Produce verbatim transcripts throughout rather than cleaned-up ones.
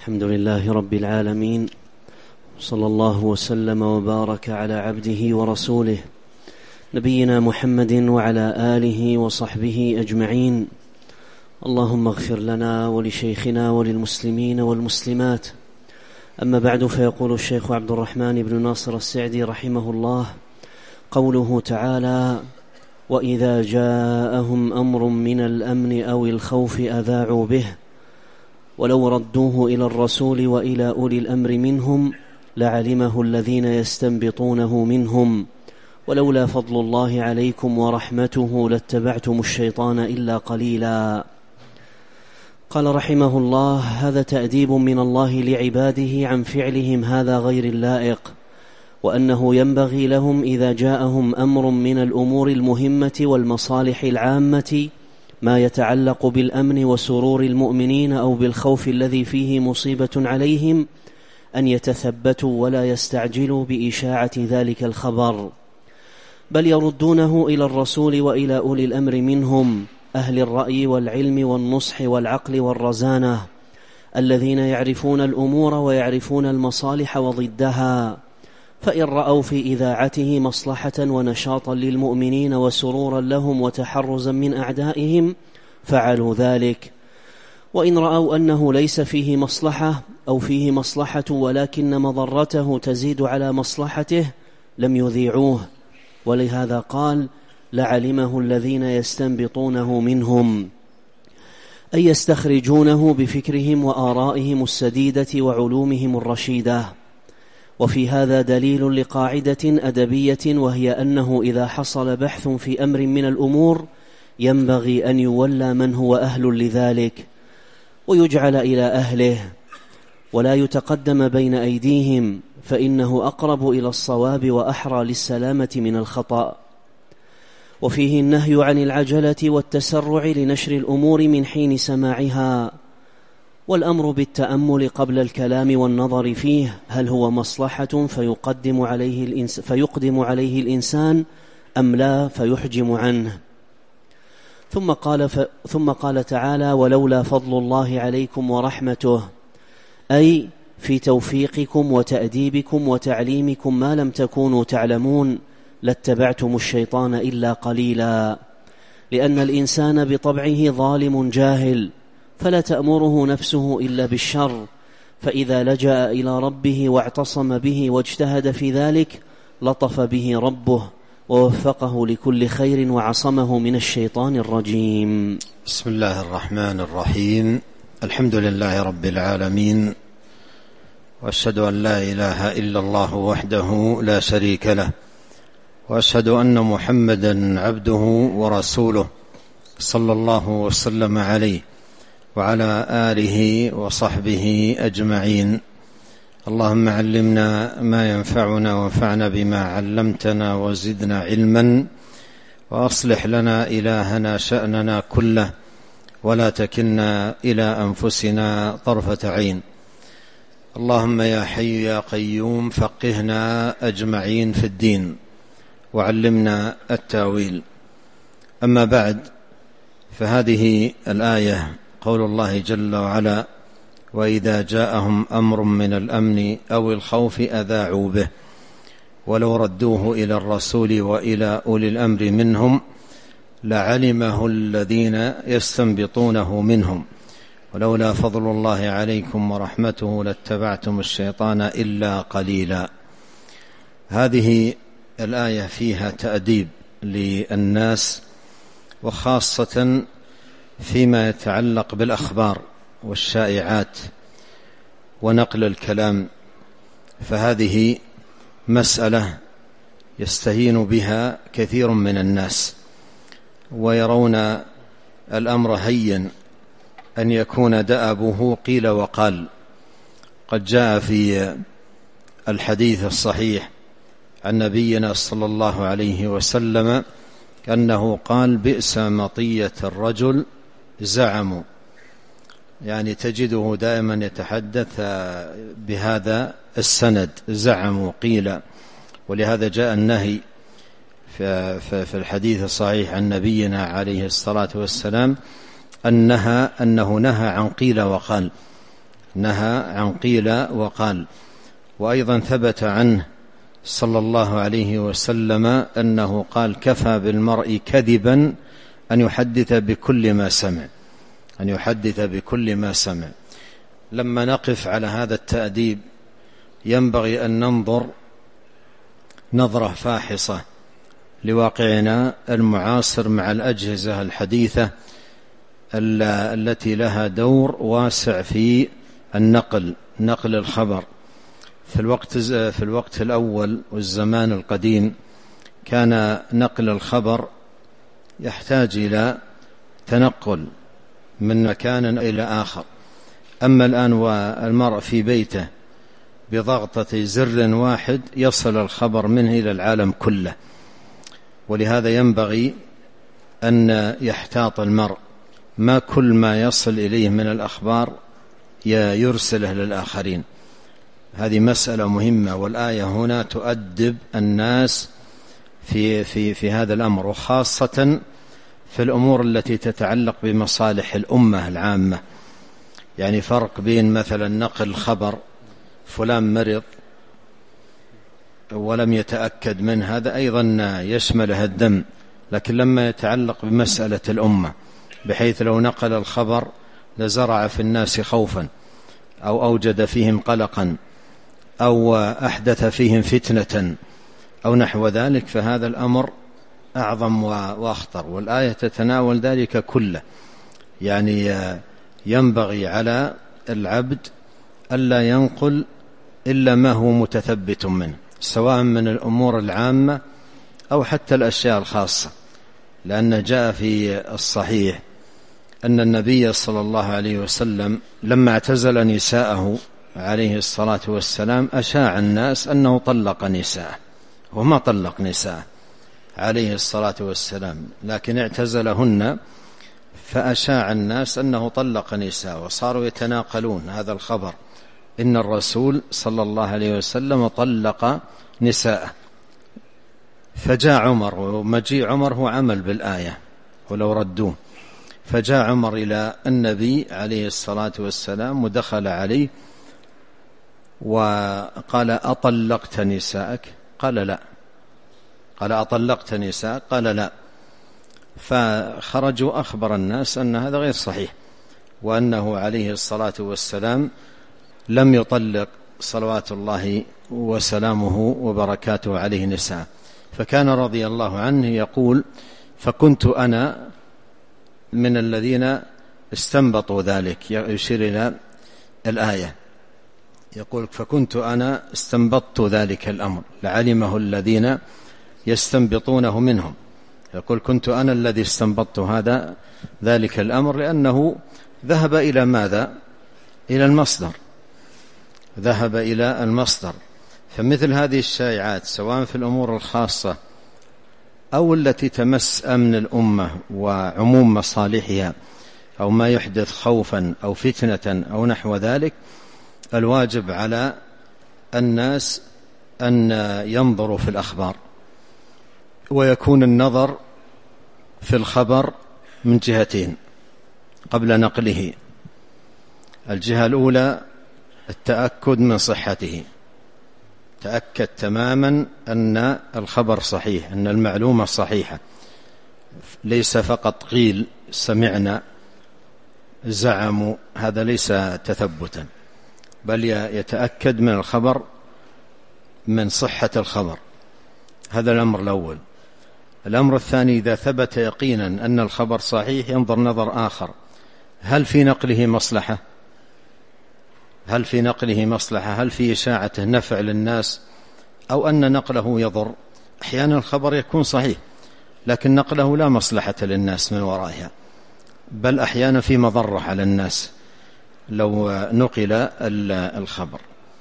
الحمد لله رب العالمين، صلى الله وسلم وبارك على عبده ورسوله نبينا محمد وعلى آله وصحبه أجمعين. اللهم اغفر لنا ولشيخنا وللمسلمين والمسلمات. أما بعد، فيقول الشيخ عبد الرحمن بن ناصر السعدي رحمه الله: قوله تعالى: وإذا جاءهم أمر من الأمن أو الخوف أذاعوا به ولو ردوه إلى الرسول وإلى أولي الأمر منهم لعلمه الذين يستنبطونه منهم ولولا فضل الله عليكم ورحمته لاتبعتم الشيطان إلا قليلا. قال رحمه الله: هذا تأديب من الله لعباده عن فعلهم هذا غير اللائق، وأنه ينبغي لهم إذا جاءهم أمر من الأمور المهمة والمصالح العامة ما يتعلق بالأمن وسرور المؤمنين أو بالخوف الذي فيه مصيبة عليهم أن يتثبتوا ولا يستعجلوا بإشاعة ذلك الخبر، بل يردونه إلى الرسول وإلى أولي الأمر منهم أهل الرأي والعلم والنصح والعقل والرزانة الذين يعرفون الأمور ويعرفون المصالح وضدها، فإن رأوا في إذاعته مصلحة ونشاطا للمؤمنين وسرورا لهم وتحرزا من أعدائهم فعلوا ذلك، وإن رأوا أنه ليس فيه مصلحة أو فيه مصلحة ولكن مضرته تزيد على مصلحته لم يذيعوه. ولهذا قال: لعلمه الذين يستنبطونه منهم، أي يستخرجونه بفكرهم وآرائهم السديدة وعلومهم الرشيدة. وفي هذا دليل لقاعدة أدبية، وهي أنه إذا حصل بحث في أمر من الأمور ينبغي أن يولى من هو أهل لذلك ويجعل إلى أهله ولا يتقدم بين أيديهم، فإنه أقرب إلى الصواب وأحرى للسلامة من الخطأ. وفيه النهي عن العجلة والتسرع لنشر الأمور من حين سماعها، والأمر بالتأمل قبل الكلام والنظر فيه هل هو مصلحة فيقدم عليه الإنس فيقدم عليه الإنسان أم لا فيحجم عنه. ثم قال, ف... ثم قال تعالى: ولولا فضل الله عليكم ورحمته، أي في توفيقكم وتأديبكم وتعليمكم ما لم تكونوا تعلمون لاتبعتم الشيطان إلا قليلا، لأن الإنسان بطبعه ظالم جاهل فلا تأمره نفسه إلا بالشر، فإذا لجأ إلى ربه واعتصم به واجتهد في ذلك لطف به ربه ووفقه لكل خير وعصمه من الشيطان الرجيم. بسم الله الرحمن الرحيم. الحمد لله رب العالمين، وأشهد أن لا إله إلا الله وحده لا شريك له، وأشهد أن محمدا عبده ورسوله صلى الله وسلم عليه وعلى آله وصحبه أجمعين. اللهم علمنا ما ينفعنا وانفعنا بما علمتنا وزدنا علما، وأصلح لنا إلهنا شأننا كله ولا تكلنا إلى أنفسنا طرفة عين. اللهم يا حي يا قيوم فقهنا أجمعين في الدين وعلمنا التاويل. أما بعد، فهذه الآية قول الله جل وعلا: وإذا جاءهم أمر من الأمن أو الخوف أذاعوا به ولو ردوه إلى الرسول وإلى أولي الأمر منهم لعلمه الذين يستنبطونه منهم ولولا فضل الله عليكم ورحمته لاتبعتم الشيطان إلا قليلا. هذه الآية فيها تأديب للناس، وخاصة فيما يتعلق بالأخبار والشائعات ونقل الكلام، فهذه مسألة يستهين بها كثير من الناس ويرون الأمر هين أن يكون دأبه قيل وقال. قد جاء في الحديث الصحيح عن نبينا صلى الله عليه وسلم أنه قال: بئس مطية الرجل زعموا، يعني تجده دائما يتحدث بهذا السند، زعموا قيل. ولهذا جاء النهي في الحديث الصحيح عن نبينا عليه الصلاة والسلام أنها أنه نهى عن قيل وقال، نهى عن قيل وقال. وأيضا ثبت عنه صلى الله عليه وسلم أنه قال: كفى بالمرء كذبا أن يحدث بكل ما سمع، أن يحدث بكل ما سمع. لما نقف على هذا التأديب ينبغي أن ننظر نظرة فاحصة لواقعنا المعاصر مع الأجهزة الحديثة التي لها دور واسع في النقل، نقل الخبر. في الوقت في الوقت الأول والزمان القديم كان نقل الخبر يحتاج إلى تنقل من مكان إلى آخر. أما الآن والمرء في بيته بضغطة زر واحد يصل الخبر منه إلى العالم كله. ولهذا ينبغي أن يحتاط المرء، ما كل ما يصل إليه من الأخبار يرسله للآخرين. هذه مسألة مهمة، والآية هنا تؤدب الناس في, في, في هذا الأمر، وخاصة في الأمور التي تتعلق بمصالح الأمة العامة. يعني فرق بين مثلا نقل خبر فلان مرض ولم يتأكد من هذا أيضا يشمله الدم، لكن لما يتعلق بمسألة الأمة بحيث لو نقل الخبر لزرع في الناس خوفا أو أوجد فيهم قلقا أو أحدث فيهم فتنة أو نحو ذلك، فهذا الأمر أعظم وأخطر، والآية تتناول ذلك كله. يعني ينبغي على العبد ألا ينقل إلا ما هو متثبت منه، سواء من الأمور العامة أو حتى الأشياء الخاصة، لأن جاء في الصحيح أن النبي صلى الله عليه وسلم لما اعتزل نساءه عليه الصلاة والسلام أشاع الناس أنه طلق نساءه، وما طلق نساءه عليه الصلاة والسلام، لكن اعتزلهن فأشاع الناس أنه طلق نساءه، وصاروا يتناقلون هذا الخبر إن الرسول صلى الله عليه وسلم طلق نساءه. فجاء عمر، ومجيء عمر هو عمل بالآية ولو ردوه، فجاء عمر إلى النبي عليه الصلاة والسلام ودخل عليه وقال: أطلقت نساءك؟ قال لا. قال: أطلقت نساءك؟ قال لا. فخرجوا أخبر الناس أن هذا غير صحيح، وأنه عليه الصلاة والسلام لم يطلق صلوات الله وسلامه وبركاته عليه نساء. فكان رضي الله عنه يقول: فكنت أنا من الذين استنبطوا ذلك، يشير إلى الآية، يقول: فكنت أنا استنبطت ذلك الأمر لعلمه الذين يستنبطونه منهم. يقول: كنت أنا الذي استنبطت هذا ذلك الأمر، لأنه ذهب إلى ماذا؟ إلى المصدر، ذهب إلى المصدر. فمثل هذه الشائعات سواء في الأمور الخاصة أو التي تمس أمن الأمة وعموم مصالحها أو ما يحدث خوفا أو فتنة أو نحو ذلك، الواجب على الناس أن ينظروا في الأخبار، ويكون النظر في الخبر من جهتين قبل نقله. الجهة الأولى التأكد من صحته، تأكد تماما أن الخبر صحيح، أن المعلومة صحيحة، ليس فقط قيل سمعنا زعموا، هذا ليس تثبتا، بل يتأكد من الخبر من صحة الخبر. هذا الأمر الأول. الأمر الثاني: إذا ثبت يقينا أن الخبر صحيح ينظر نظر آخر، هل في نقله مصلحة؟ هل في نقله مصلحة؟ هل في إشاعته نفع للناس، أو أن نقله يضر؟ أحيانا الخبر يكون صحيح لكن نقله لا مصلحة للناس من ورائها، بل أحيانا في مضرة على الناس لو نقل الخبر.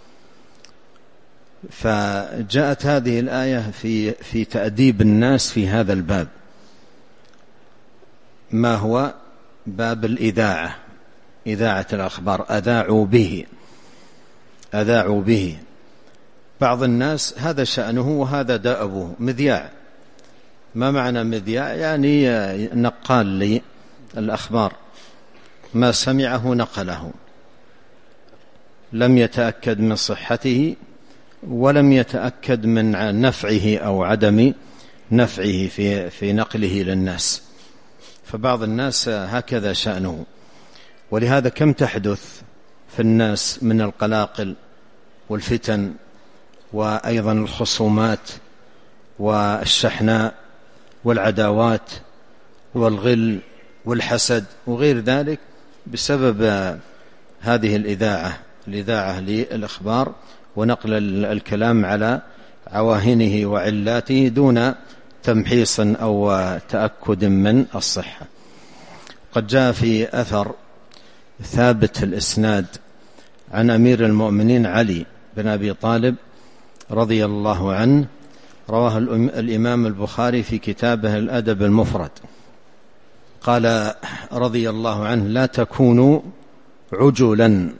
فجاءت هذه الآية في في تأديب الناس في هذا الباب، ما هو باب الإذاعة، إذاعة الأخبار. أذاعوا به، أذاعوا به. بعض الناس هذا شأنه وهذا دأبه، مذياع. ما معنى مذياع؟ يعني نقال للأخبار، ما سمعه نقله. لم يتأكد من صحته ولم يتأكد من نفعه أو عدم نفعه في في نقله للناس. فبعض الناس هكذا شأنه. ولهذا كم تحدث في الناس من القلاقل والفتن وأيضا الخصومات والشحناء والعداوات والغل والحسد وغير ذلك بسبب هذه الإذاعة الإذاعة للأخبار ونقل الكلام على عواهنه وعلاته دون تمحيص أو تأكد من الصحة. قد جاء في أثر ثابت الإسناد عن أمير المؤمنين علي بن أبي طالب رضي الله عنه، رواه الإمام البخاري في كتابه الأدب المفرد، قال رضي الله عنه: لا تكونوا عجلا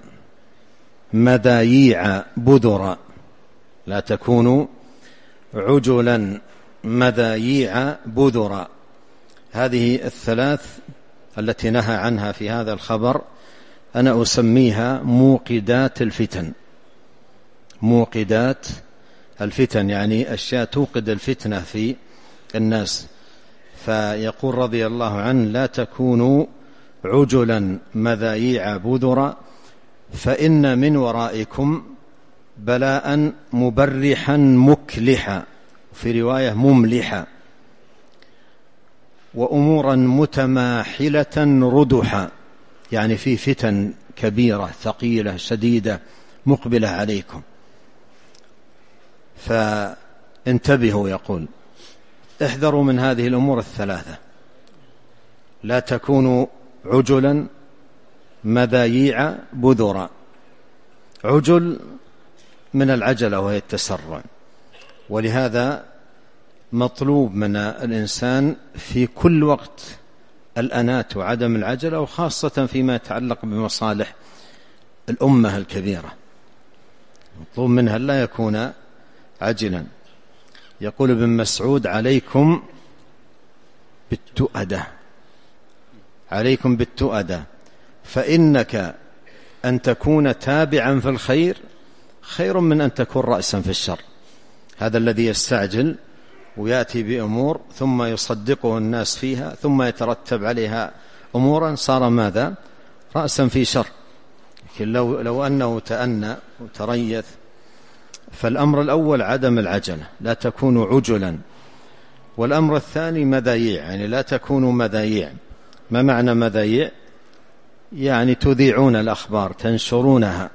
مذاييع بذرا، لا تكونوا عجلا مذاييع بذرا. هذه الثلاث التي نهى عنها في هذا الخبر أنا أسميها موقدات الفتن. موقدات الفتن يعني أشياء توقد الفتنة في الناس. فيقول رضي الله عنه: لا تكونوا عجلا مذاييع بذرا فإن من ورائكم بلاء مبرحا مكلحا، في رواية مملحا، وأمورا متماحلة ردحا، يعني في فتن كبيرة ثقيلة شديدة مقبلة عليكم، فانتبهوا. يقول: احذروا من هذه الأمور الثلاثة، لا تكونوا عجلا مذاييع بذرا. عجل من العجلة وهي التسرع، ولهذا مطلوب من الإنسان في كل وقت الأناة وعدم العجلة، وخاصة فيما يتعلق بمصالح الأمة الكبيرة، مطلوب منها لا يكون عجلا. يقول ابن مسعود: عليكم بالتؤدة، عليكم بالتؤدة، فإنك أن تكون تابعا في الخير خير من أن تكون رأسا في الشر. هذا الذي يستعجل ويأتي بأمور ثم يصدقه الناس فيها ثم يترتب عليها أمورا صار ماذا؟ رأسا في شر. لكن لو, لو أنه تأنى وتريث. فالأمر الأول عدم العجلة، لا تكونوا عجلا. والأمر الثاني مذاييع، يعني لا تكونوا مذاييع. ما معنى مذاييع؟ يعني تذيعون الأخبار، تنشرونها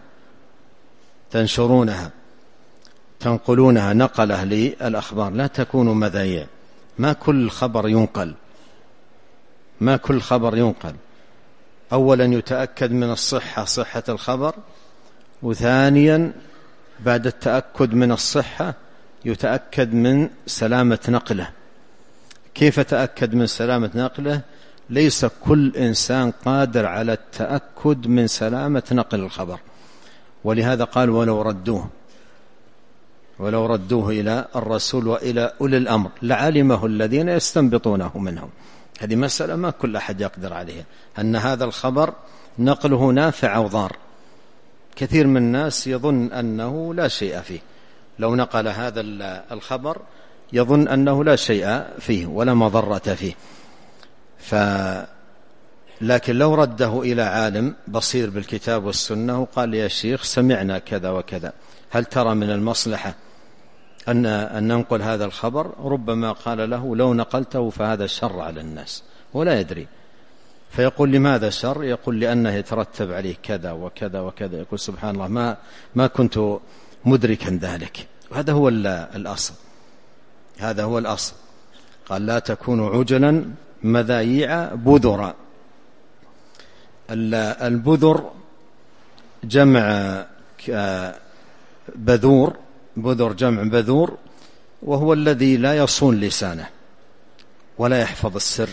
تنشرونها تنقلونها نقله للأخبار. لا تكونوا مذايع. ما كل خبر ينقل، ما كل خبر ينقل. أولا يتأكد من الصحة، صحة الخبر، وثانيا بعد التأكد من الصحة يتأكد من سلامة نقله. كيف تأكد من سلامة نقله؟ ليس كل إنسان قادر على التأكد من سلامة نقل الخبر، ولهذا قال: ولو ردوه ولو ردوه إلى الرسول وإلى أولي الأمر لعلمه الذين يستنبطونه منهم. هذه مسألة ما كل أحد يقدر عليها، أن هذا الخبر نقله نافع أو ضار. كثير من الناس يظن أنه لا شيء فيه، لو نقل هذا الخبر يظن أنه لا شيء فيه ولا مضرة فيه. ف لكن لو رده إلى عالم بصير بالكتاب والسنة وقال: يا شيخ سمعنا كذا وكذا، هل ترى من المصلحة أن, أن ننقل هذا الخبر؟ ربما قال له: لو نقلته فهذا شر على الناس، ولا يدري. فيقول: لماذا شر؟ يقول: لأنه يترتب عليه كذا وكذا وكذا. يقول: سبحان الله، ما, ما كنت مدركا ذلك. وهذا هو الأصل، هذا هو الأصل. قال: لا تكونوا عجلا مذاييع بذرا. البذر جمع بذور، بذر جمع بذور، وهو الذي لا يصون لسانه ولا يحفظ السر،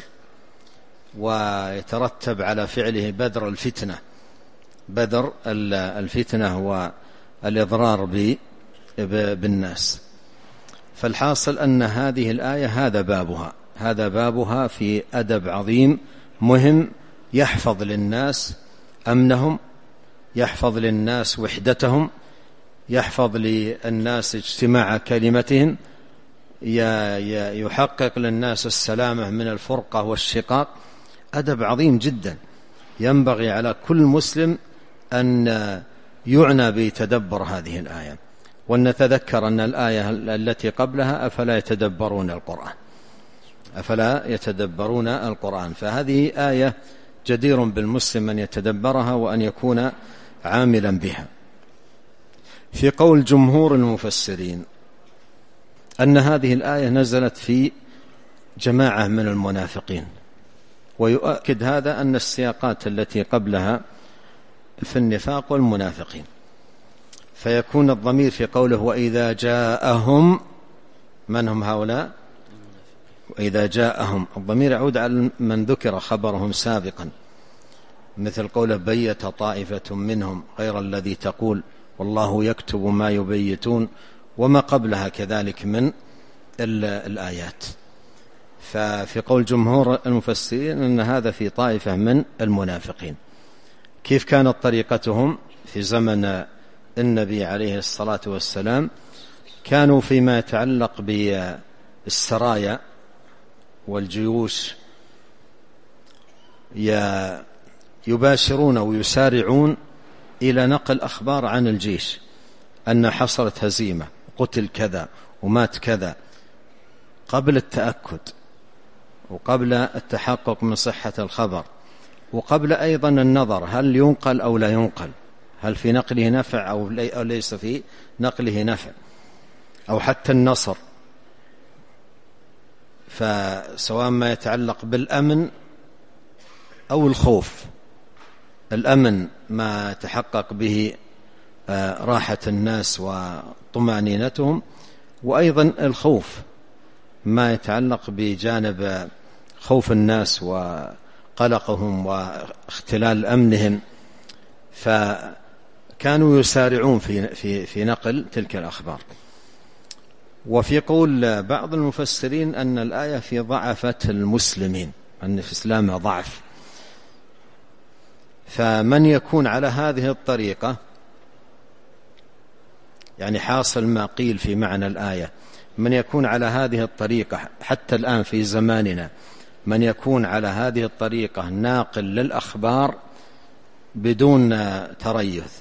ويترتب على فعله بذر الفتنة. بذر الفتنة هو الإضرار بالناس. فالحاصل أن هذه الآية هذا بابها، هذا بابها في أدب عظيم مهم يحفظ للناس أمنهم يحفظ للناس وحدتهم، يحفظ للناس اجتماع كلمتهم، يحقق للناس السلامة من الفرقة والشقاق. أدب عظيم جدا ينبغي على كل مسلم أن يعنى بتدبر هذه الآية. ونتذكر أن الآية التي قبلها أفلا يتدبرون القرآن أفلا يتدبرون القرآن فهذه آية جدير بالمسلم أن يتدبرها وأن يكون عاملا بها. في قول جمهور المفسرين أن هذه الآية نزلت في جماعة من المنافقين، ويؤكد هذا أن السياقات التي قبلها في النفاق والمنافقين، فيكون الضمير في قوله وإذا جاءهم، من هم هؤلاء؟ وإذا جاءهم الضمير يعود على من ذكر خبرهم سابقا، مثل قوله بيت طائفة منهم غير الذي تقول والله يكتب ما يبيتون، وما قبلها كذلك من الآيات. ففي قول جمهور المفسرين أن هذا في طائفة من المنافقين. كيف كانت طريقتهم في زمن النبي عليه الصلاة والسلام؟ كانوا فيما يتعلق بالسرايا والجيوش يباشرون ويسارعون إلى نقل أخبار عن الجيش أن حصلت هزيمة، قتل كذا ومات كذا، قبل التأكد وقبل التحقق من صحة الخبر، وقبل أيضا النظر هل ينقل أو لا ينقل، هل في نقله نفع أو ليس في نقله نفع، أو حتى النصر. فسواء ما يتعلق بالأمن أو الخوف، الأمن ما تحقق به راحة الناس وطمأنينتهم، وأيضا الخوف ما يتعلق بجانب خوف الناس وقلقهم واختلال أمنهم، فكانوا يسارعون في, في, في نقل تلك الأخبار. وفي قول بعض المفسرين أن الآية في ضعفة المسلمين، أن في إسلام ضعف، فمن يكون على هذه الطريقة، يعني حاصل ما قيل في معنى الآية، من يكون على هذه الطريقة حتى الآن في زماننا، من يكون على هذه الطريقة ناقل للأخبار بدون تريث،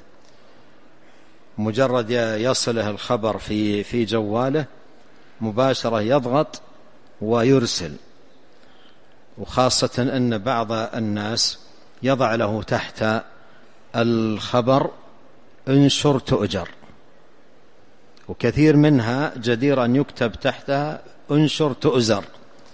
مجرد يصله الخبر في في جواله مباشرة يضغط ويرسل، وخاصة أن بعض الناس يضع له تحت الخبر انشر تؤجر، وكثير منها جدير أن يكتب تحتها انشر تؤزر،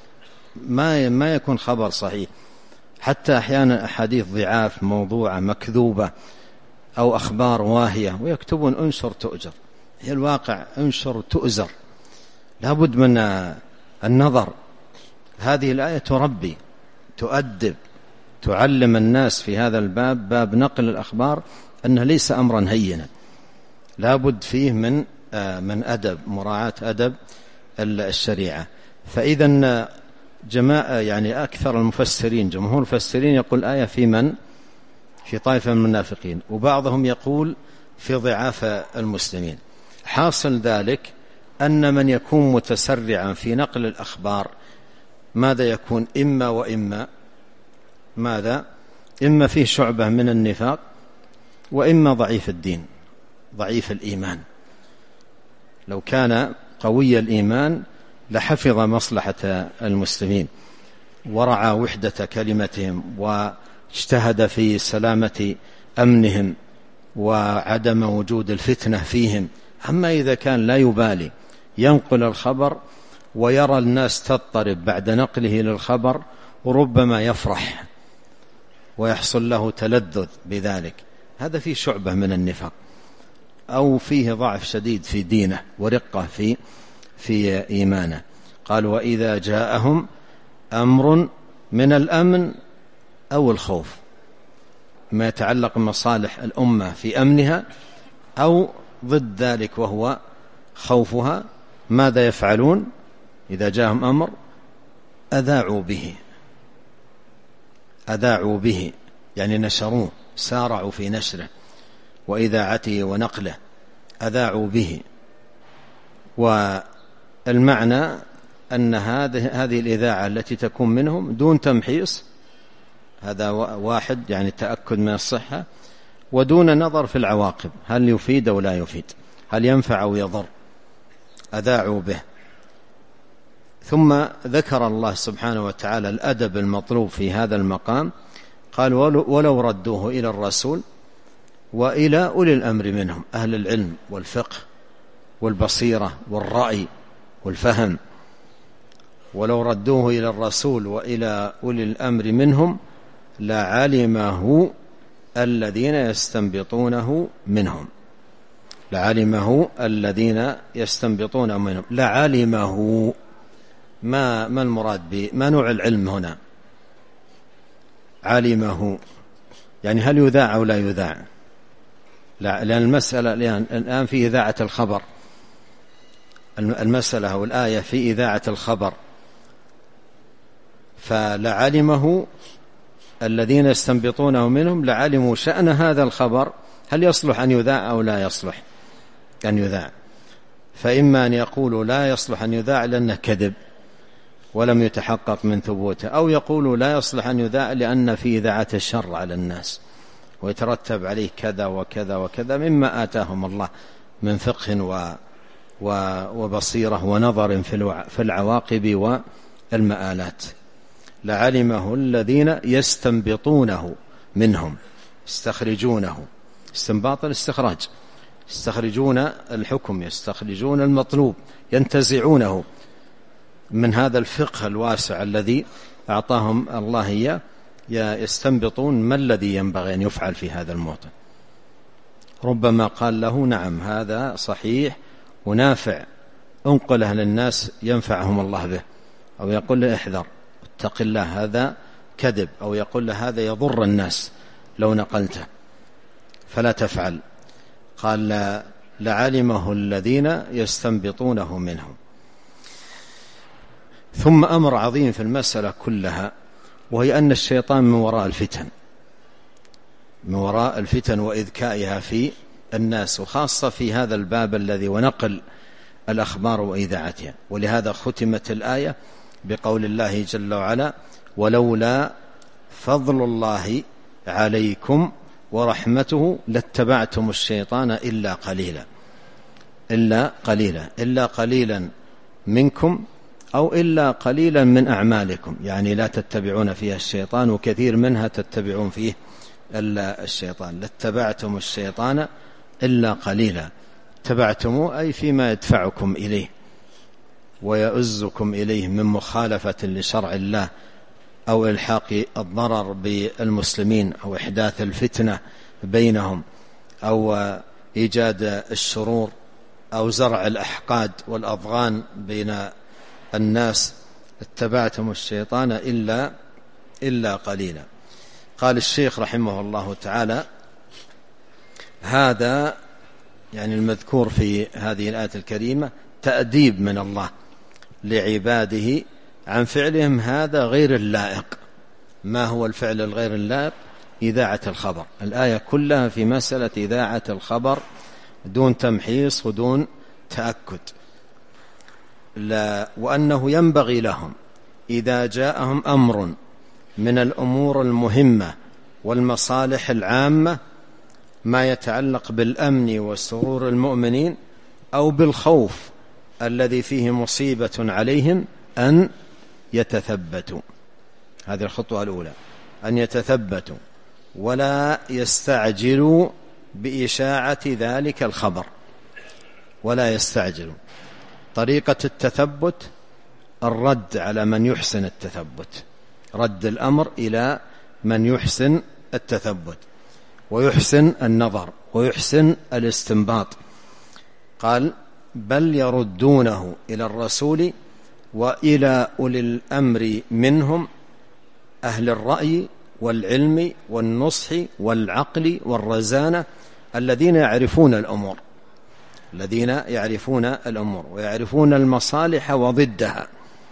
ما ما يكون خبر صحيح، حتى أحيانا أحاديث ضعاف موضوعة مكذوبة أو أخبار واهية ويكتبون انشر تؤجر، هي الواقع انشر تؤزر. لابد من النظر. هذه الآية تربي، تؤدب، تعلم الناس في هذا الباب، باب نقل الأخبار، أنه ليس أمرا هينا، لابد فيه من من أدب، مراعاة أدب الشريعة. فإذا جماعة يعني أكثر المفسرين، جمهور المفسرين يقول آية في من؟ في طائفة من المنافقين، وبعضهم يقول في ضعاف المسلمين. حاصل ذلك أن من يكون متسرعا في نقل الأخبار ماذا يكون؟ إما وإما ماذا؟ إما فيه شعبة من النفاق، وإما ضعيف الدين، ضعيف الإيمان. لو كان قوي الإيمان لحفظ مصلحة المسلمين ورعى وحدة كلمتهم واجتهد في سلامة أمنهم وعدم وجود الفتنة فيهم. أما إذا كان لا يبالي، ينقل الخبر ويرى الناس تضطرب بعد نقله للخبر، وربما يفرح ويحصل له تلذذ بذلك، هذا فيه شعبة من النفاق، أو فيه ضعف شديد في دينه ورقة في في إيمانه. قال وإذا جاءهم أمر من الأمن أو الخوف، ما يتعلق بمصالح الأمة في أمنها أو ضد ذلك وهو خوفها، ماذا يفعلون؟ إذا جاءهم أمر أذاعوا به، أذاعوا به يعني نشروه، سارعوا في نشره، وإذاعته ونقله، أذاعوا به. والمعنى أن هذه هذه الإذاعة التي تكون منهم دون تمحيص، هذا واحد يعني التأكد من الصحة، ودون نظر في العواقب هل يفيد أو لا يفيد، هل ينفع أو يضر، أذاعوا به. ثم ذكر الله سبحانه وتعالى الأدب المطلوب في هذا المقام، قال ولو ردوه إلى الرسول وإلى أولي الأمر منهم، أهل العلم والفقه والبصيرة والرأي والفهم، ولو ردوه إلى الرسول وإلى أولي الأمر منهم لعلمه الذين يستنبطونه منهم، لعلمه الذين يستنبطونه منهم. لعلمه ما ما المراد به؟ ما نوع العلم هنا؟ علمه يعني هل يذاع أو لا يذاع؟ لا، لأن المسألة الآن في إذاعة الخبر، المسألة أو الآية في إذاعة الخبر، فلعلمه الذين يستنبطونه منهم لعلموا شأن هذا الخبر هل يصلح أن يذاع أو لا يصلح أن يذاع. فإما أن يقولوا لا يصلح أن يذاع لأنه كذب ولم يتحقق من ثبوته، أو يقولوا لا يصلح أن يذاع لأن في إذاعة الشر على الناس ويترتب عليه كذا وكذا وكذا مما آتاهم الله من فقه و وبصيرة ونظر في العواقب والمآلات. لعلمه الذين يستنبطونه منهم، يستخرجونه، استنباط الاستخراج، يستخرجون الحكم، يستخرجون المطلوب، ينتزعونه من هذا الفقه الواسع الذي أعطاهم الله إياه، يستنبطون ما الذي ينبغي أن يفعل في هذا الموطن. ربما قال له نعم هذا صحيح ونافع، انقله للناس ينفعهم الله به، أو يقول له احذر اتق الله هذا كذب، أو يقول له هذا يضر الناس لو نقلته فلا تفعل. قال لعلمه الذين يستنبطونه منهم. ثم أمر عظيم في المسألة كلها، وهي أن الشيطان من وراء الفتن، من وراء الفتن وإذكائها في الناس، وخاصة في هذا الباب الذي ونقل الأخبار وإذاعتها. ولهذا ختمت الآية بقول الله جل وعلا ولولا فضل الله عليكم ورحمته لاتبعتم الشيطان إلا قليلا، إلا قليلا، إلا قليلا منكم أو إلا قليلا من أعمالكم، يعني لا تتبعون فيها الشيطان وكثير منها تتبعون فيه إلا الشيطان. لاتبعتم الشيطان إلا قليلا، اتبعتموه أي فيما يدفعكم إليه ويؤزكم إليه من مخالفة لشرع الله أو إلحاق الضرر بالمسلمين أو إحداث الفتنة بينهم أو إيجاد الشرور أو زرع الأحقاد والأضغان بين الناس. اتبعتم الشيطان إلا إلا قليلا. قال الشيخ رحمه الله تعالى هذا يعني المذكور في هذه الآية الكريمة تأديب من الله لعباده عن فعلهم هذا غير اللائق. ما هو الفعل الغير اللائق؟ إذاعة الخبر. الآية كلها في مسألة إذاعة الخبر دون تمحيص ودون تأكد. لا، وأنه ينبغي لهم إذا جاءهم أمر من الأمور المهمة والمصالح العامة ما يتعلق بالأمن وسرور المؤمنين أو بالخوف الذي فيه مصيبة عليهم أن يتثبتوا. هذه الخطوة الأولى، أن يتثبتوا ولا يستعجلوا بإشاعة ذلك الخبر، ولا يستعجلوا. طريقة التثبت الرد على من يحسن التثبت، رد الأمر إلى من يحسن التثبت ويحسن النظر ويحسن الاستنباط. قال بل يردونه إلى الرسول وإلى أولي الأمر منهم، أهل الرأي والعلم والنصح والعقل والرزانة الذين يعرفون الأمور، الذين يعرفون الأمور ويعرفون المصالح وضدها.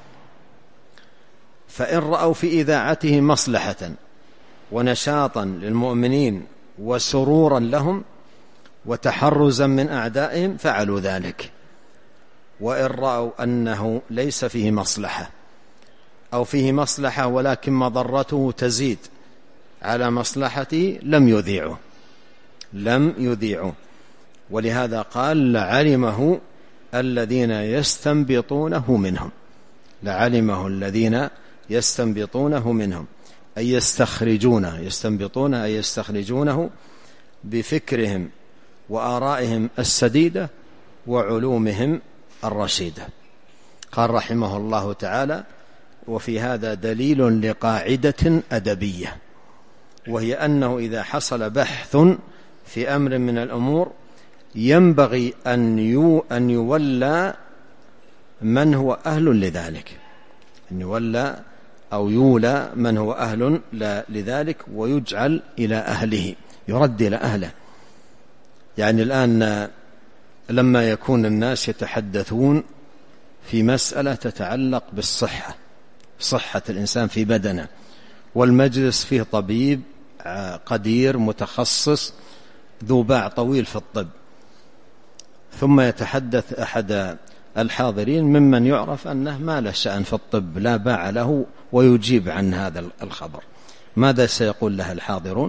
فإن رأوا في إذاعته مصلحة ونشاطا للمؤمنين وسرورا لهم وتحرزا من أعدائهم فعلوا ذلك، وإن رأوا أنه ليس فيه مصلحة أو فيه مصلحة ولكن مضرته تزيد على مصلحته لم يذيعوا لم يذيعوا ولهذا قال لعلمه الذين يستنبطونه منهم لعلمه الذين يستنبطونه منهم أي يستخرجونه يستنبطونه أي يستخرجونه بفكرهم وآرائهم السديدة وعلومهم الرشيدة. قال رحمه الله تعالى: وفي هذا دليل لقاعدة أدبية، وهي أنه إذا حصل بحث في أمر من الأمور ينبغي أن يولى من هو أهل لذلك، أن يولى أو يولى من هو أهل لذلك ويجعل إلى أهله، يرد إلى أهله. يعني الآن لما يكون الناس يتحدثون في مسألة تتعلق بالصحة، صحة الإنسان في بدنه، والمجلس فيه طبيب قدير متخصص ذو باع طويل في الطب، ثم يتحدث أحد الحاضرين ممن يعرف أنه ما له شأن في الطب لا باع له ويجيب عن هذا الخبر، ماذا سيقول له الحاضرون؟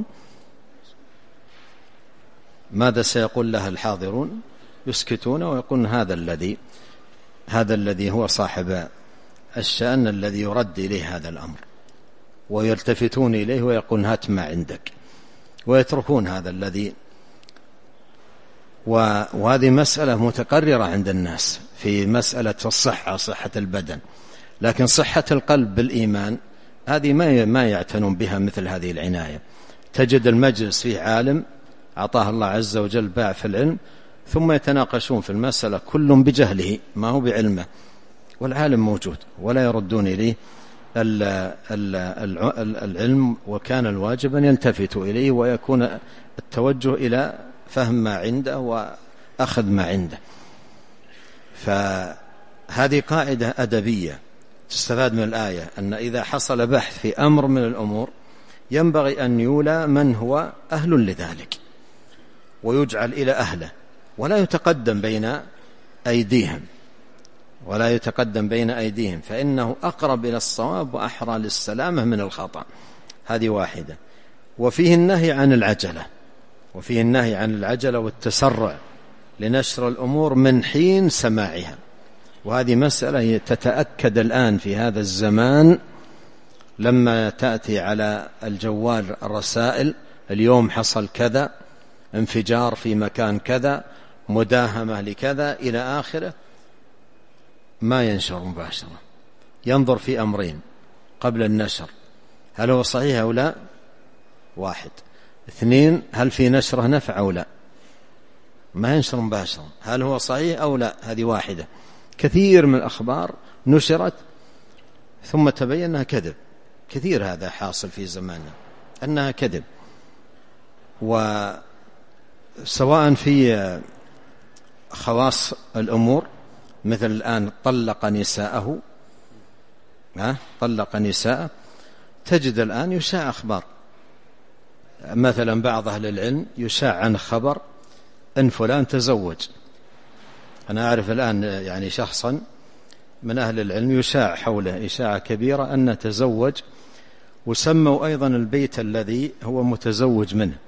ماذا سيقول له الحاضرون؟ يسكتون ويقولون هذا الذي هذا الذي هو صاحب الشأن الذي يرد إليه هذا الأمر، ويلتفتون إليه ويقولون هات ما عندك، ويتركون هذا الذي. وهذه مسألة متقررة عند الناس في مسألة الصحة، صحة البدن، لكن صحة القلب بالإيمان هذه ما ما يعتنون بها مثل هذه العناية. تجد المجلس فيه عالم أعطاه الله عز وجل باع في العلم، ثم يتناقشون في المسألة كل بجهله ما هو بعلمه، والعالم موجود ولا يردون إليه العلم، وكان الواجب أن يلتفتوا إليه ويكون التوجه إلى فهم ما عنده وأخذ ما عنده. فهذه قاعدة أدبية تستفاد من الآية، أن إذا حصل بحث في أمر من الأمور ينبغي أن يولى من هو أهل لذلك ويجعل إلى أهله، ولا يتقدم بين أيديهم ولا يتقدم بين أيديهم فإنه أقرب إلى الصواب وأحرى للسلامة من الخطأ. هذه واحدة. وفيه النهي عن العجلة وفيه النهي عن العجلة والتسرع لنشر الأمور من حين سماعها، وهذه مسألة تتأكد الآن في هذا الزمان لما تأتي على الجوال الرسائل: اليوم حصل كذا، انفجار في مكان كذا، مداهمة لكذا إلى آخره. ما ينشر مباشرة، ينظر في أمرين قبل النشر: هل هو صحيح أو لا؟ واحد. اثنين، هل في نشره نفع أو لا؟ ما ينشر مباشرة. هل هو صحيح أو لا؟ هذه واحدة. كثير من الأخبار نشرت ثم تبين أنها كذب، كثير هذا حاصل في زماننا أنها كذب. وسواء في خواص الأمور مثل الآن طلق نساءه ها طلق نساءه تجد الآن يشاع أخبار، مثلا بعض أهل العلم يشاع عن خبر أن فلان تزوج. أنا أعرف الآن يعني شخصا من أهل العلم يشاع حوله إشاعة كبيرة أنه تزوج، وسموا أيضا البيت الذي هو متزوج منه،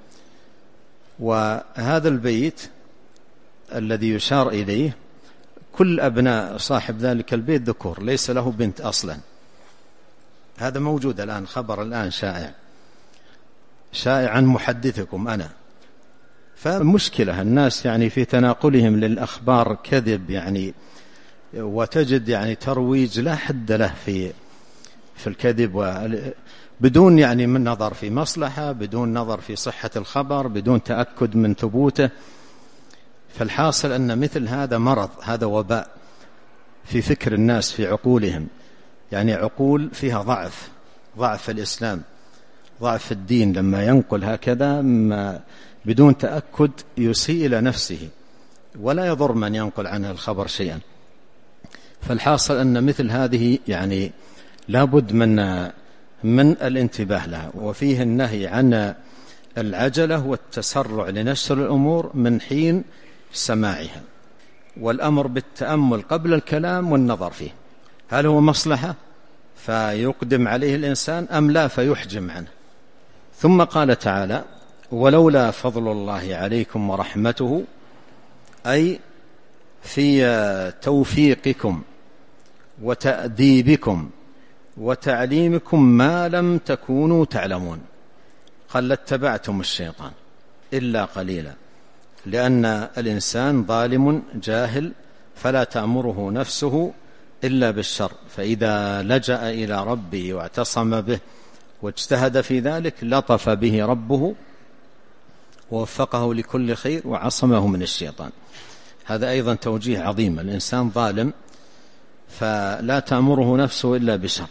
وهذا البيت الذي يشار إليه كل أبناء صاحب ذلك البيت ذكور، ليس له بنت أصلا. هذا موجود الآن، خبر الآن شائع شائع عن محدثكم أنا. فمشكلة الناس يعني في تناقلهم للأخبار كذب، يعني وتجد يعني ترويج لا حد له في في الكذب، بدون يعني من نظر في مصلحة، بدون نظر في صحة الخبر، بدون تأكد من ثبوته. فالحاصل أن مثل هذا مرض، هذا وباء في فكر الناس، في عقولهم، يعني عقول فيها ضعف ضعف الإسلام، ضعف الدين. لما ينقل هكذا ما بدون تأكد يسيء إلى نفسه ولا يضر من ينقل عنه الخبر شيئا. فالحاصل أن مثل هذه يعني لابد من من الانتباه لها. وفيه النهي عن العجلة والتسرع لنشر الأمور من حين سماعها، والأمر بالتأمل قبل الكلام والنظر فيه، هل هو مصلحة فيقدم عليه الإنسان أم لا فيحجم عنه. ثم قال تعالى: ولولا فضل الله عليكم ورحمته، أي في توفيقكم وتأديبكم وتعليمكم ما لم تكونوا تعلمون. قال: لاتبعتم الشيطان إلا قليلا، لأن الإنسان ظالم جاهل فلا تأمره نفسه إلا بالشر، فإذا لجأ إلى ربه واعتصم به واجتهد في ذلك لطف به ربه ووفقه لكل خير وعصمه من الشيطان. هذا أيضا توجيه عظيم. الإنسان ظالم فلا تأمره نفسه إلا بشر،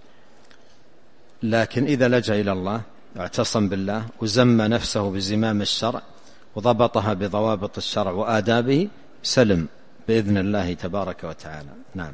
لكن إذا لجأ إلى الله واعتصم بالله وزم نفسه بزمام الشرع وضبطها بضوابط الشرع وآدابه سلم بإذن الله تبارك وتعالى. نعم.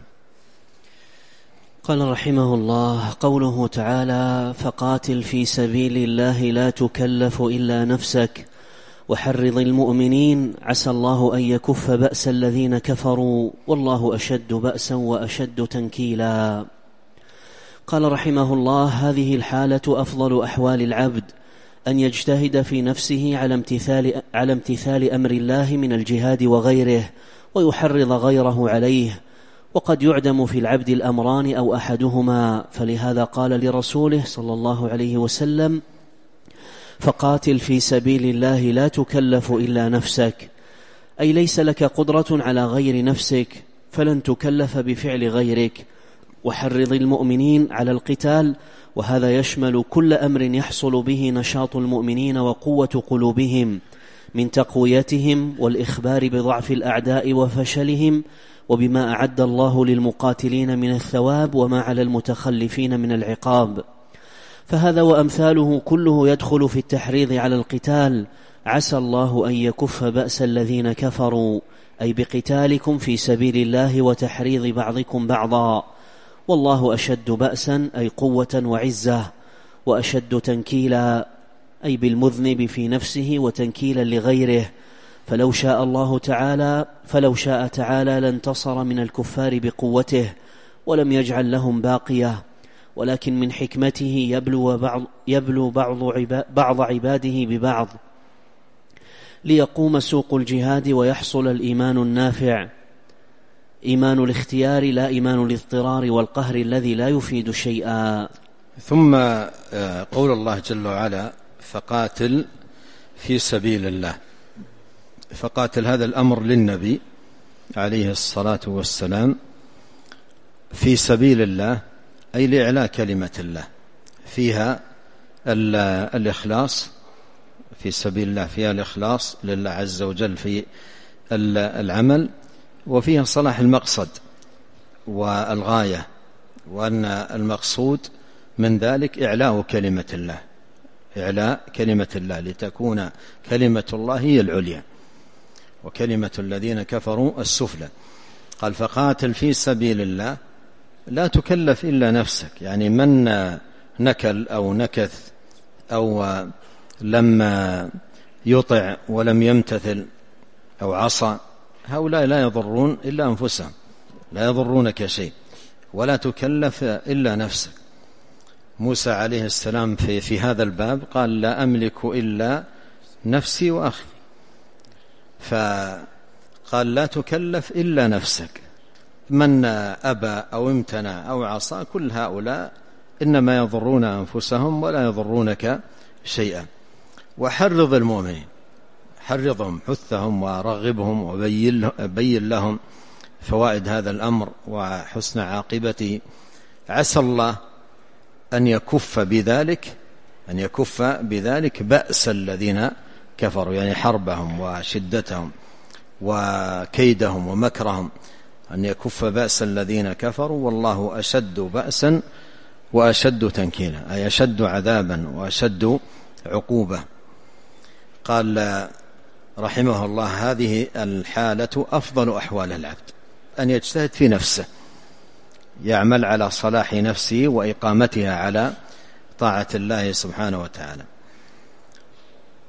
قال رحمه الله: قوله تعالى: فقاتل في سبيل الله لا تكلف إلا نفسك وحرض المؤمنين عسى الله أن يكف بأس الذين كفروا والله أشد بأسا وأشد تنكيلا. قال رحمه الله: هذه الحالة أفضل أحوال العبد، أن يجتهد في نفسه على امتثال, على امتثال أمر الله من الجهاد وغيره، ويحرض غيره عليه. وقد يعدم في العبد الأمران أو أحدهما، فلهذا قال لرسوله صلى الله عليه وسلم: فقاتل في سبيل الله لا تكلف إلا نفسك، أي ليس لك قدرة على غير نفسك فلن تكلف بفعل غيرك. وحرض المؤمنين على القتال، وهذا يشمل كل أمر يحصل به نشاط المؤمنين وقوة قلوبهم من تقويتهم والإخبار بضعف الأعداء وفشلهم، وبما أعد الله للمقاتلين من الثواب وما على المتخلفين من العقاب. فهذا وأمثاله كله يدخل في التحريض على القتال. عسى الله أن يكف بأس الذين كفروا، أي بقتالكم في سبيل الله وتحريض بعضكم بعضا. والله أشد بأسا، أي قوة وعزة، وأشد تنكيلا، أي بالمذنب في نفسه وتنكيلا لغيره. فلو شاء الله تعالى فلو شاء تعالى لانتصر من الكفار بقوته ولم يجعل لهم باقية، ولكن من حكمته يبلو بعض, يبلو بعض, عبا بعض عباده ببعض ليقوم سوق الجهاد ويحصل الإيمان النافع، إيمان الاختيار لا إيمان الاضطرار والقهر الذي لا يفيد شيئا. ثم قول الله جل وعلا: فقاتل في سبيل الله. فقاتل هذا الأمر للنبي عليه الصلاة والسلام في سبيل الله، أي لإعلاء كلمة الله، فيها الإخلاص في سبيل الله، فيها الإخلاص لله عز وجل في العمل، وفيها صلاح المقصد والغاية، وأن المقصود من ذلك إعلاء كلمة الله، إعلاء كلمة الله لتكون كلمة الله هي العليا وكلمة الذين كفروا السفلى. قال: فقاتل في سبيل الله لا تكلف إلا نفسك، يعني من نكل أو نكث أو لم يطع ولم يمتثل أو عصى، هؤلاء لا يضرون إلا أنفسهم، لا يضرونك شيء، ولا تكلف إلا نفسك. موسى عليه السلام في, في هذا الباب قال: لا أملك إلا نفسي وأخي، فقال: لا تكلف إلا نفسك. من أبى أو امتنع أو عصى كل هؤلاء إنما يضرون أنفسهم ولا يضرونك شيئا. وحرض المؤمنين، حرضهم، حثهم ورغبهم وبين لهم فوائد هذا الأمر وحسن عاقبته. عسى الله أن يكف بذلك أن يكف بذلك بأس الذين كفروا، يعني حربهم وشدتهم وكيدهم ومكرهم، أن يكف بأس الذين كفروا والله أشد بأسا وأشد تنكيلا، أي أشد عذابا وأشد عقوبة. قال رحمه الله: هذه الحالة أفضل أحوال العبد، أن يجتهد في نفسه، يعمل على صلاح نفسه وإقامتها على طاعة الله سبحانه وتعالى.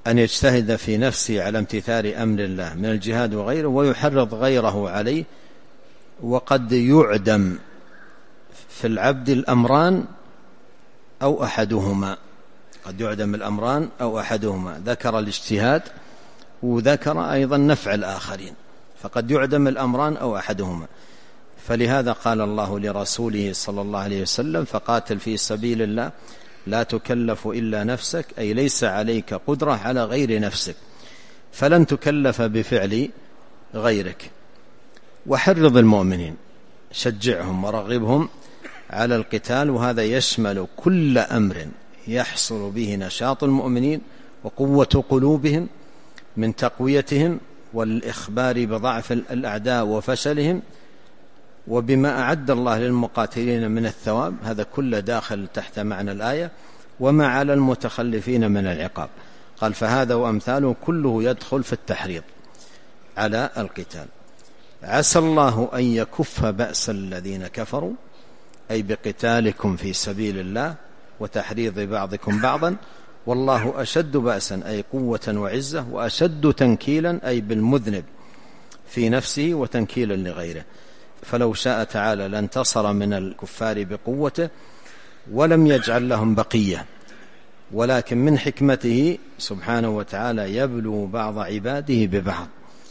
أن يجتهد في نفسه على امتثال أمر الله من الجهاد وغيره، ويحرض غيره عليه. وقد يعدم في العبد الأمران أو أحدهما، قد يعدم الأمران أو أحدهما. ذكر الاجتهاد وذكر أيضا نفع الآخرين، فقد يعدم الأمران أو أحدهما. فلهذا قال الله لرسوله صلى الله عليه وسلم: فقاتل في سبيل الله لا تكلف إلا نفسك، أي ليس عليك قدرة على غير نفسك، فلن تكلف بفعل غيرك. وحرض المؤمنين، شجعهم ورغبهم على القتال، وهذا يشمل كل أمر يحصل به نشاط المؤمنين وقوة قلوبهم من تقويتهم والإخبار بضعف الأعداء وفشلهم، وبما أعد الله للمقاتلين من الثواب. هذا كله داخل تحت معنى الآية: وما على المتخلفين من العقاب. قال: فهذا وأمثاله كله يدخل في التحريض على القتال. عسى الله أن يكف بأس الذين كفروا، أي بقتالكم في سبيل الله وتحريض بعضكم بعضا، والله أشد بأسا، أي قوة وعزة، وأشد تنكيلا، أي بالمذنب في نفسه وتنكيلا لغيره. فلو شاء تعالى لانتصر من الكفار بقوته ولم يجعل لهم بقية، ولكن من حكمته سبحانه وتعالى يبلو بعض عباده ببعض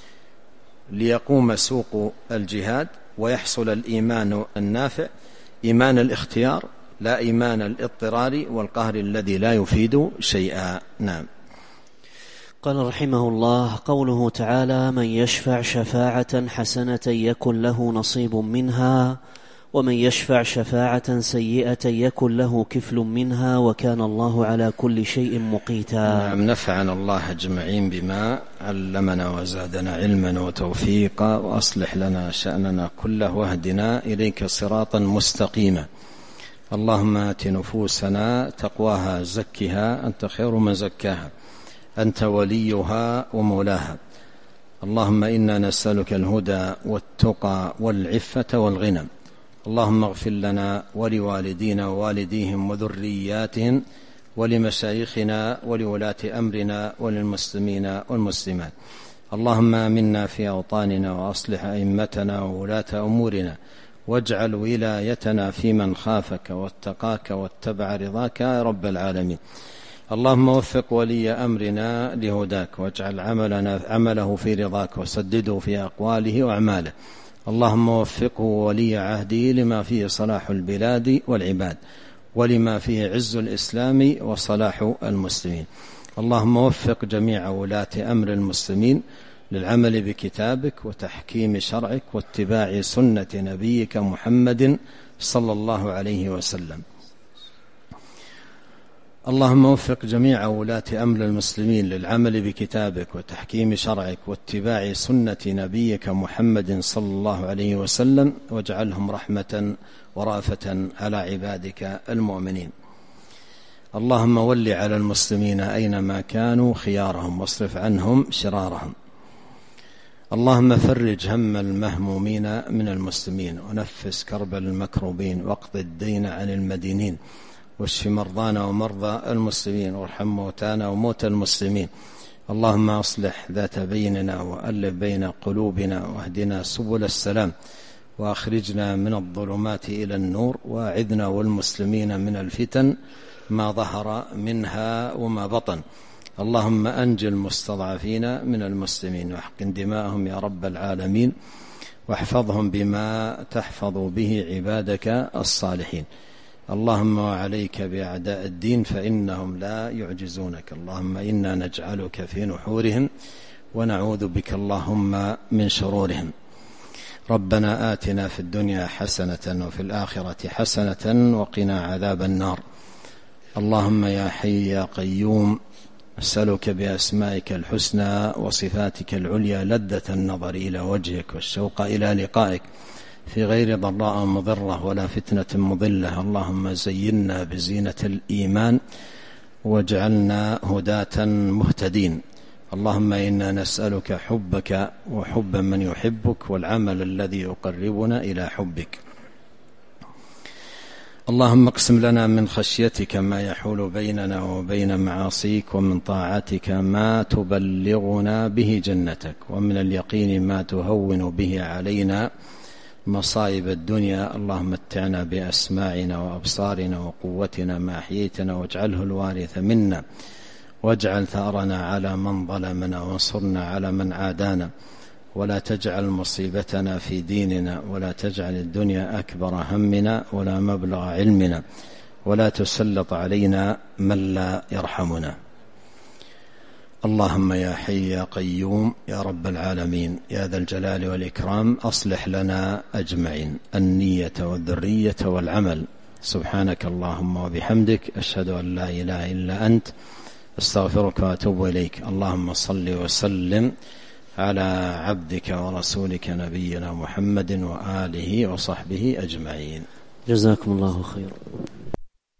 ليقوم سوق الجهاد ويحصل الإيمان النافع، إيمان الاختيار لا إيمان الاضطرار والقهر الذي لا يفيد شيئا. نعم. قال رحمه الله: قوله تعالى: من يشفع شفاعة حسنة يكن له نصيب منها، ومن يشفع شفاعة سيئة يكن له كفل منها، وكان الله على كل شيء مقيتا. نعم. نفعنا الله أجمعين بما علمنا وزادنا علما وتوفيقا، وأصلح لنا شأننا كله، واهدنا إليك صراطا مستقيما. اللهم آت نفوسنا تقواها زكها أنت خير من زكاها، أنت وليها ومولاها. اللهم إنا نسألك الهدى والتقى والعفة والغنى. اللهم اغفر لنا ولوالدينا ووالديهم وذرياتهم ولمشايخنا ولولاة أمرنا وللمسلمين والمسلمات. اللهم آمنا في أوطاننا وأصلح أئمتنا وولاة أمورنا، واجعل ولايتنا في من خافك واتقاك واتبع رضاك يا رب العالمين. اللهم وفق ولي أمرنا لهداك، واجعل عملنا عمله في رضاك، وسدده في أقواله وأعماله. اللهم وفقه ولي عهده لما فيه صلاح البلاد والعباد، ولما فيه عز الإسلام وصلاح المسلمين. اللهم وفق جميع ولاة أمر المسلمين للعمل بكتابك وتحكيم شرعك واتباع سنة نبيك محمد صلى الله عليه وسلم. اللهم وفق جميع ولاة أمر المسلمين للعمل بكتابك وتحكيم شرعك واتباع سنة نبيك محمد صلى الله عليه وسلم، واجعلهم رحمة ورافة على عبادك المؤمنين. اللهم ول على المسلمين أينما كانوا خيارهم، واصرف عنهم شرارهم. اللهم فرج هم المهمومين من المسلمين، ونفس كرب المكروبين، واقض الدين عن المدينين، واشف مرضانا ومرضى المسلمين، وارحم موتانا وموتى المسلمين. اللهم أصلح ذات بيننا وألف بين قلوبنا، واهدنا سبل السلام، وأخرجنا من الظلمات إلى النور، وأعذنا والمسلمين من الفتن ما ظهر منها وما بطن. اللهم أنجِ المستضعفين من المسلمين، واحقن دماءهم يا رب العالمين، واحفظهم بما تحفظ به عبادك الصالحين. اللهم وعليك بأعداء الدين فإنهم لا يعجزونك. اللهم إنا نجعلك في نحورهم، ونعوذ بك اللهم من شرورهم. ربنا آتنا في الدنيا حسنة وفي الآخرة حسنة وقنا عذاب النار. اللهم يا حي يا قيوم، أسألك بأسمائك الحسنى وصفاتك العليا لذة النظر إلى وجهك والشوق إلى لقائك في غير ضراء مضرة ولا فتنة مضلة. اللهم زينا بزينة الإيمان واجعلنا هداة مهتدين. اللهم إنا نسألك حبك وحب من يحبك، والعمل الذي يقربنا إلى حبك. اللهم اقسم لنا من خشيتك ما يحول بيننا وبين معاصيك، ومن طاعتك ما تبلغنا به جنتك، ومن اليقين ما تهون به علينا مصائب الدنيا. اللهم متعنا بأسماعنا وأبصارنا وقوتنا ما أحييتنا، واجعله الوارث منا، واجعل ثأرنا على من ظلمنا، وانصرنا على من عادانا، ولا تجعل مصيبتنا في ديننا، ولا تجعل الدنيا أكبر همنا ولا مبلغ علمنا، ولا تسلط علينا من لا يرحمنا. اللهم يا حي يا قيوم يا رب العالمين يا ذا الجلال والإكرام، أصلح لنا أجمعين النية والذرية والعمل. سبحانك اللهم وبحمدك، أشهد أن لا إله إلا أنت، استغفرك وأتوب إليك. اللهم صل وسلم على عبدك ورسولك نبينا محمد وآله وصحبه أجمعين. جزاكم الله خيرا.